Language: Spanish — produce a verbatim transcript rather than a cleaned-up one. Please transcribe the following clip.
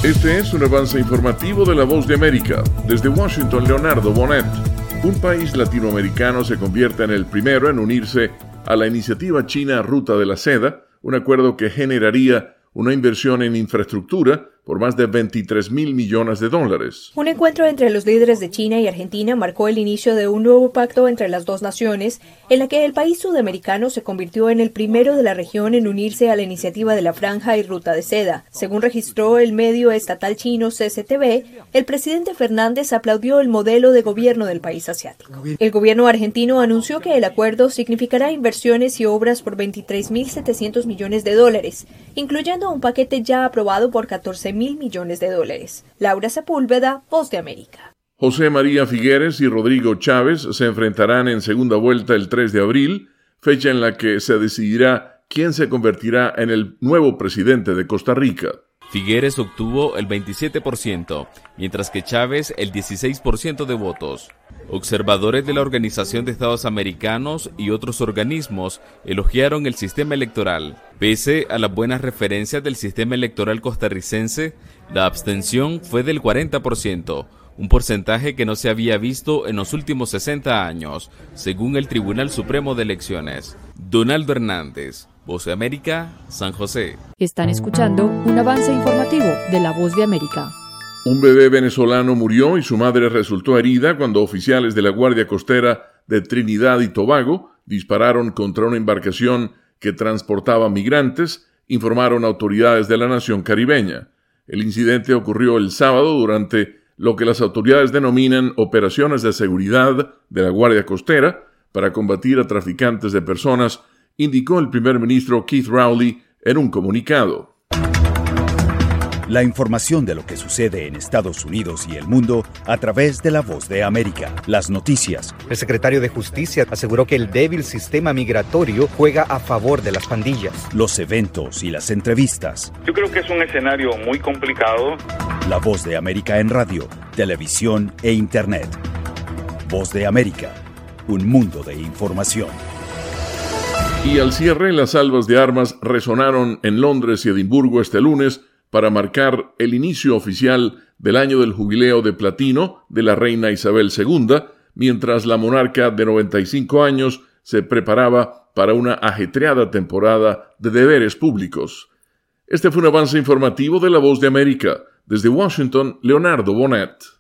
Este es un avance informativo de La Voz de América. Desde Washington, Leonardo Bonet. Un país latinoamericano se convierte en el primero en unirse a la iniciativa china Ruta de la Seda, un acuerdo que generaría una inversión en infraestructura por más de veintitrés mil millones de dólares. Un encuentro entre los líderes de China y Argentina marcó el inicio de un nuevo pacto entre las dos naciones, en la que el país sudamericano se convirtió en el primero de la región en unirse a la iniciativa de la Franja y Ruta de Seda. Según registró el medio estatal chino C C T V, el presidente Fernández aplaudió el modelo de gobierno del país asiático. El gobierno argentino anunció que el acuerdo significará inversiones y obras por veintitrés mil setecientos millones de dólares, incluyendo un paquete ya aprobado por catorce mil millones de dólares. Laura Sepúlveda, Voz de América. José María Figueres y Rodrigo Chávez se enfrentarán en segunda vuelta el tres de abril, fecha en la que se decidirá quién se convertirá en el nuevo presidente de Costa Rica. Figueres obtuvo el veintisiete por ciento, mientras que Chávez el dieciséis por ciento de votos. Observadores de la Organización de Estados Americanos y otros organismos elogiaron el sistema electoral. Pese a las buenas referencias del sistema electoral costarricense, la abstención fue del cuarenta por ciento, un porcentaje que no se había visto en los últimos sesenta años, según el Tribunal Supremo de Elecciones. Donaldo Hernández, Voz de América, San José. Están escuchando un avance informativo de La Voz de América. Un bebé venezolano murió y su madre resultó herida cuando oficiales de la Guardia Costera de Trinidad y Tobago dispararon contra una embarcación que transportaba migrantes, informaron autoridades de la nación caribeña. El incidente ocurrió el sábado durante lo que las autoridades denominan operaciones de seguridad de la Guardia Costera para combatir a traficantes de personas, indicó el primer ministro Keith Rowley en un comunicado. La información de lo que sucede en Estados Unidos y el mundo a través de La Voz de América. Las noticias. El secretario de Justicia aseguró que el débil sistema migratorio juega a favor de las pandillas. Los eventos y las entrevistas. Yo creo que es un escenario muy complicado. La Voz de América en radio, televisión e internet. Voz de América, un mundo de información. Y al cierre, las salvas de armas resonaron en Londres y Edimburgo este lunes para marcar el inicio oficial del año del jubileo de platino de la reina Isabel segunda, mientras la monarca de noventa y cinco años se preparaba para una ajetreada temporada de deberes públicos. Este fue un avance informativo de La Voz de América. Desde Washington, Leonardo Bonet.